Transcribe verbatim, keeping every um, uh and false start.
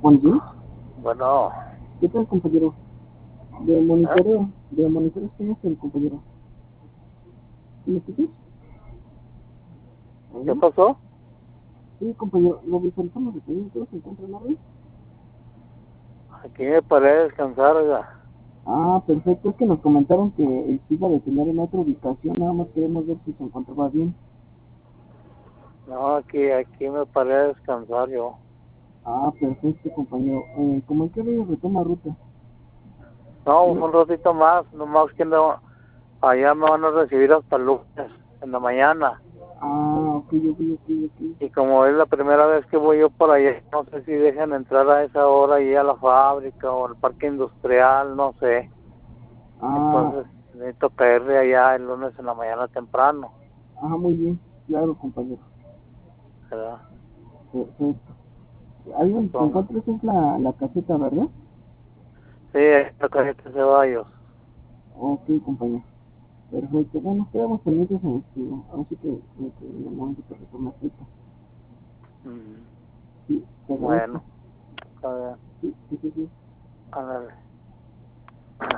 Juan Luis. Bueno. ¿Qué tal, compañero? De monitoreo, ¿Eh? de monitoreo, ¿quién es el compañero? ¿Me escuchas? ¿Qué pasó? Sí, compañero, lo visualizamos de que todos se encuentran en red. Aquí me paré a descansar, oiga. Ah, perfecto, es que nos comentaron que el iba a detener en otra ubicación, nada más queremos ver si se encontraba bien. No, aquí, aquí me paré a descansar yo. Ah, perfecto, compañero. Eh, ¿Cómo en qué día retoma ruta? No, un ratito más, nomás que no, allá me van a recibir hasta el lunes, en la mañana. Ah, ok, ok, ok, ok. Y como es la primera vez que voy yo por allá, no sé si dejan entrar a esa hora ahí a la fábrica o al parque industrial, no sé. Ah. Entonces necesito caerle allá el lunes en la mañana temprano. Ah, muy bien, claro, compañero. ¿Verdad? Perfecto. Ahí donde te encuentras es la, la caseta, ¿verdad? Sí, la caseta Ceballos. Ok, compañero. Perfecto. Bueno, quedamos pendientes en este, así que en el momento que retome cita. Mm. Sí, te agradezco. Bueno, está bien. Sí, sí, sí, sí. Ándale.